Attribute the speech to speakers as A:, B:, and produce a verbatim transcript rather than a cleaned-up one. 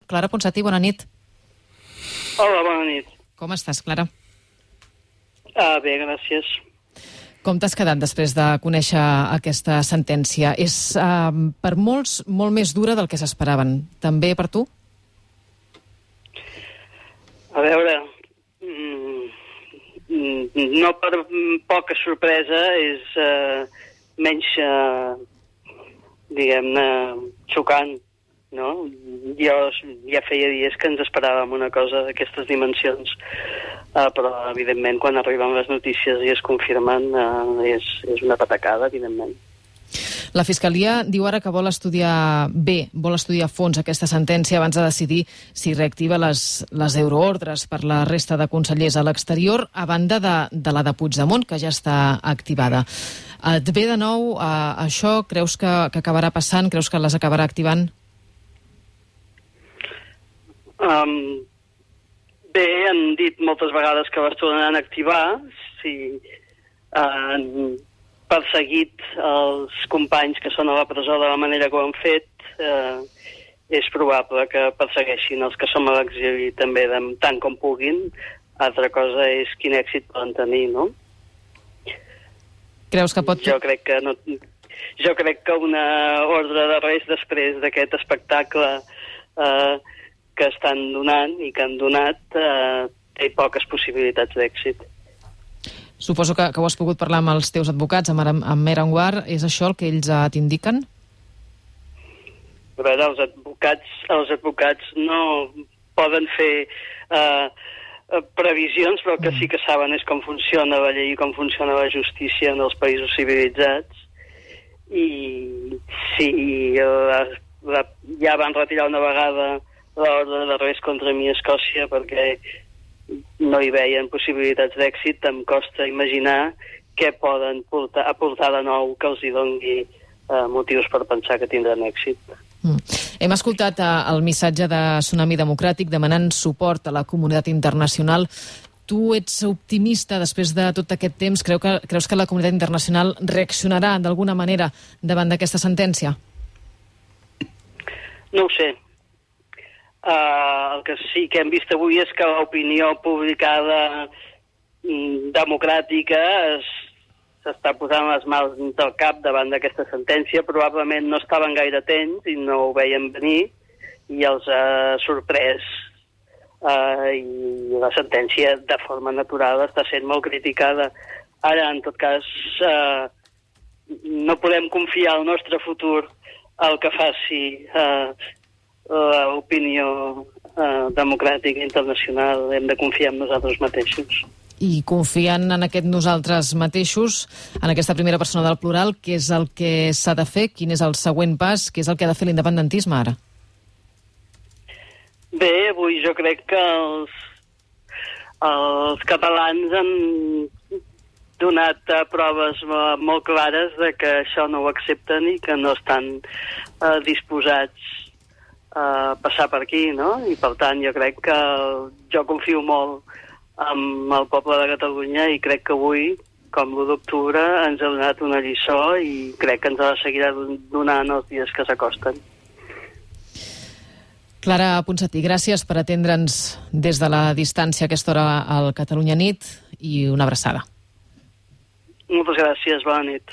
A: Clara Ponsatí, bona nit.
B: Hola, bona nit.
A: Com estàs, Clara?
B: Ah, bé, gràcies.
A: Com t'has quedat després de conèixer aquesta sentència? És uh, per molts molt més dura del que s'esperaven. També per tu?
B: A veure, mm, no per poca sorpresa, és uh, menys, uh, diguem-ne, xocant, no? Jo ja feia dies que ens esperàvem una cosa d'aquestes dimensions, uh, però, evidentment, quan arriben les notícies i es confirmen, uh, és, és una patacada, evidentment.
A: La Fiscalia diu ara que vol estudiar bé, vol estudiar a fons aquesta sentència abans de decidir si reactiva les, les euroordres per la resta de consellers a l'exterior, a banda de, de la de Puigdemont, que ja està activada. Et ve de nou uh, això? Creus que, que acabarà passant? Creus que les acabarà activant?
B: Um, bé, han dit moltes vegades que les tornaran a activar. Si han perseguit els companys que són a la presó de la manera que ho han fet, eh, és probable que persegueixin els que som a l'exili també de, tant com puguin. Altra cosa és quin èxit poden tenir, no?
A: Creus que pot...
B: Jo crec que no... Jo crec que una ordre d'arrest després d'aquest espectacle eh, que estan donant i que han donat eh, té poques possibilitats d'èxit.
A: Suposo que, que ho has pogut parlar amb els teus advocats, amb, amb Meranguar. És això el que ells t'indiquen?
B: A veure, els advocats, els advocats no poden fer eh, previsions, però el que sí que saben és com funciona la llei i com funciona la justícia en els països civilitzats. I sí, la, la, ja van retirar una vegada l'ordre d'arrest contra mi a Escòcia perquè no hi veien possibilitats d'èxit. Em costa imaginar què poden portar, aportar de nou que els hi doni eh, motius per pensar que tindran èxit.
A: Mm. Hem escoltat eh, el missatge de Tsunami Democràtic demanant suport a la comunitat internacional. Tu ets optimista després de tot aquest temps? Creu que, creus que la comunitat internacional reaccionarà d'alguna manera davant d'aquesta sentència?
B: No ho sé. Uh, el que sí que hem vist avui és que l'opinió publicada mm, democràtica s'està posant les mans del cap davant d'aquesta sentència. Probablement no estaven gaire atents i no ho veien venir i els ha sorprès, uh, i la sentència de forma natural està sent molt criticada. Ara, en tot cas, uh, no podem confiar el nostre futur al que faci uh, l'opinió eh, democràtica internacional. Hem de confiar en nosaltres mateixos.
A: I confiant en aquest nosaltres mateixos, en aquesta primera persona del plural, què és el que s'ha de fer? Quin és el següent pas? Què és el que ha de fer l'independentisme ara?
B: Bé, avui jo crec que els, els catalans han donat uh, proves uh, molt clares de que això no ho accepten i que no estan uh, disposats Uh, passar per aquí, no? I per tant jo crec que jo confio molt en el poble de Catalunya i crec que avui, com l'u d'octubre, ens ha donat una lliçó i crec que ens ha de seguir donant els dies que s'acosten.
A: Clara Ponsatí, gràcies per atendre'ns des de la distància a aquesta hora al Catalunya Nit i una abraçada.
B: Moltes gràcies, bona nit.